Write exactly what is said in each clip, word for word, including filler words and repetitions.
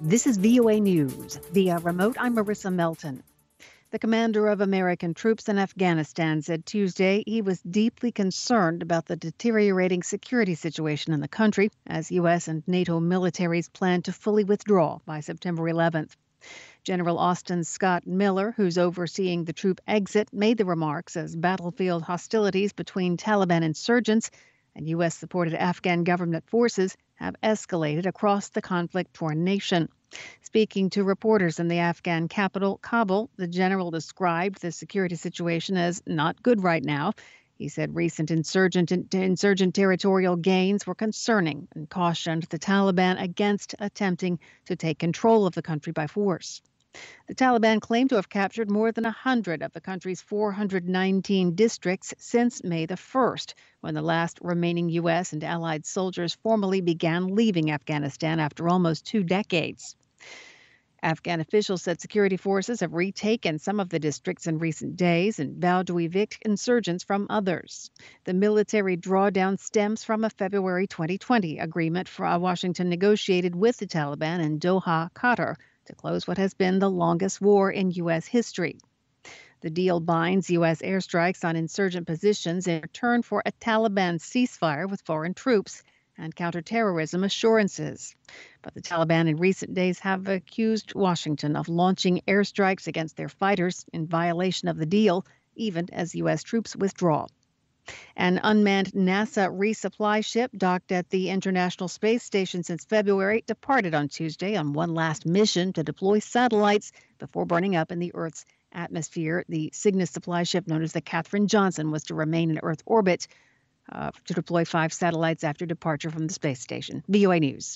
This is V O A News. Via remote, I'm Marissa Melton. The commander of American troops in Afghanistan said Tuesday he was deeply concerned about the deteriorating security situation in the country as U S and NATO militaries plan to fully withdraw by September eleventh. General Austin Scott Miller, who's overseeing the troop exit, made the remarks as battlefield hostilities between Taliban insurgents and U S-supported Afghan government forces have escalated across the conflict-torn nation. Speaking to reporters in the Afghan capital, Kabul, the general described the security situation as not good right now. He said recent insurgent, insurgent territorial gains were concerning and cautioned the Taliban against attempting to take control of the country by force. The Taliban claimed to have captured more than one hundred of the country's four hundred nineteen districts since May the first, when the last remaining U S and allied soldiers formally began leaving Afghanistan after almost two decades. Afghan officials said security forces have retaken some of the districts in recent days and vowed to evict insurgents from others. The military drawdown stems from a February twenty twenty agreement for Washington negotiated with the Taliban in Doha, Qatar, to close what has been the longest war in U S history. The deal binds U S airstrikes on insurgent positions in return for a Taliban ceasefire with foreign troops and counterterrorism assurances. But the Taliban in recent days have accused Washington of launching airstrikes against their fighters in violation of the deal, even as U S troops withdraw. An unmanned NASA resupply ship docked at the International Space Station since February departed on Tuesday on one last mission to deploy satellites before burning up in the Earth's atmosphere. The Cygnus supply ship, known as the Katherine Johnson, was to remain in Earth orbit uh, to deploy five satellites after departure from the space station. V O A News.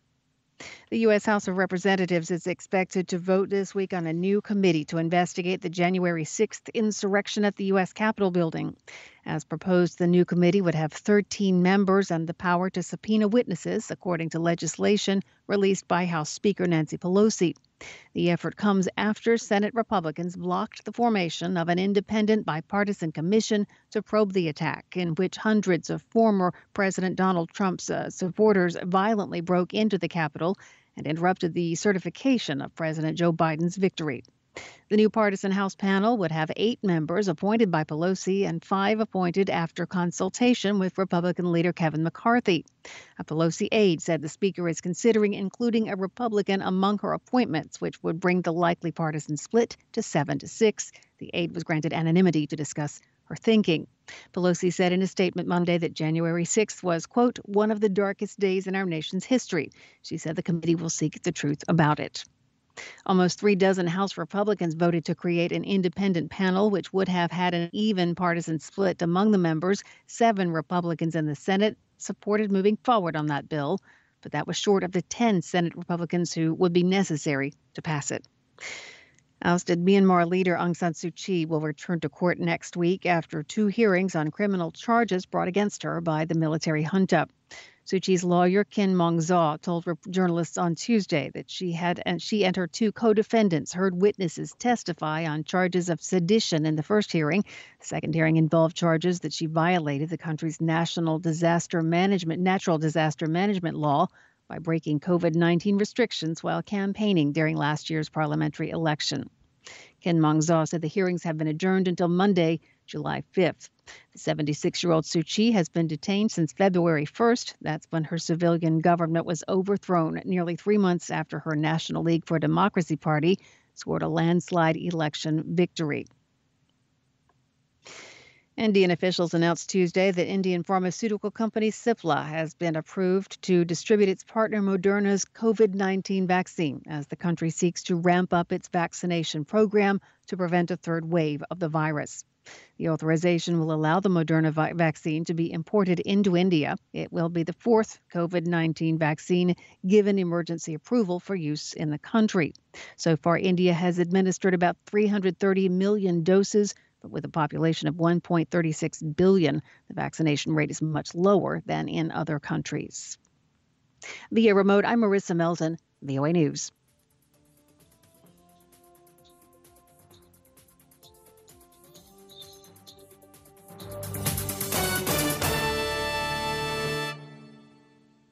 The U S House of Representatives is expected to vote this week on a new committee to investigate the January sixth insurrection at the U S Capitol building. As proposed, the new committee would have thirteen members and the power to subpoena witnesses, according to legislation released by House Speaker Nancy Pelosi. The effort comes after Senate Republicans blocked the formation of an independent bipartisan commission to probe the attack, in which hundreds of former President Donald Trump's uh, supporters violently broke into the Capitol and interrupted the certification of President Joe Biden's victory. The new partisan House panel would have eight members appointed by Pelosi and five appointed after consultation with Republican leader Kevin McCarthy. A Pelosi aide said the speaker is considering including a Republican among her appointments, which would bring the likely partisan split to seven to six. The aide was granted anonymity to discuss her thinking. Pelosi said in a statement Monday that January sixth was, quote, one of the darkest days in our nation's history. She said the committee will seek the truth about it. Almost three dozen House Republicans voted to create an independent panel, which would have had an even partisan split among the members. Seven Republicans in the Senate supported moving forward on that bill, but that was short of the ten Senate Republicans who would be necessary to pass it. Ousted Myanmar leader Aung San Suu Kyi will return to court next week after two hearings on criminal charges brought against her by the military junta. Suu Kyi's lawyer, Kin Maung Zaw, told journalists on Tuesday that she had and she and her two co-defendants heard witnesses testify on charges of sedition in the first hearing. The second hearing involved charges that she violated the country's national disaster management, natural disaster management law by breaking COVID nineteen restrictions while campaigning during last year's parliamentary election. Kin Maung Zaw said the hearings have been adjourned until Monday, July fifth. The seventy-six-year-old Suu Kyi has been detained since February first. That's when her civilian government was overthrown nearly three months after her National League for Democracy party scored a landslide election victory. Indian officials announced Tuesday that Indian pharmaceutical company Cipla has been approved to distribute its partner Moderna's COVID nineteen vaccine as the country seeks to ramp up its vaccination program to prevent a third wave of the virus. The authorization will allow the Moderna vi- vaccine to be imported into India. It will be the fourth COVID nineteen vaccine given emergency approval for use in the country. So far, India has administered about three hundred thirty million doses, but with a population of one point three six billion, the vaccination rate is much lower than in other countries. Via remote, I'm Marissa Melton, V O A News.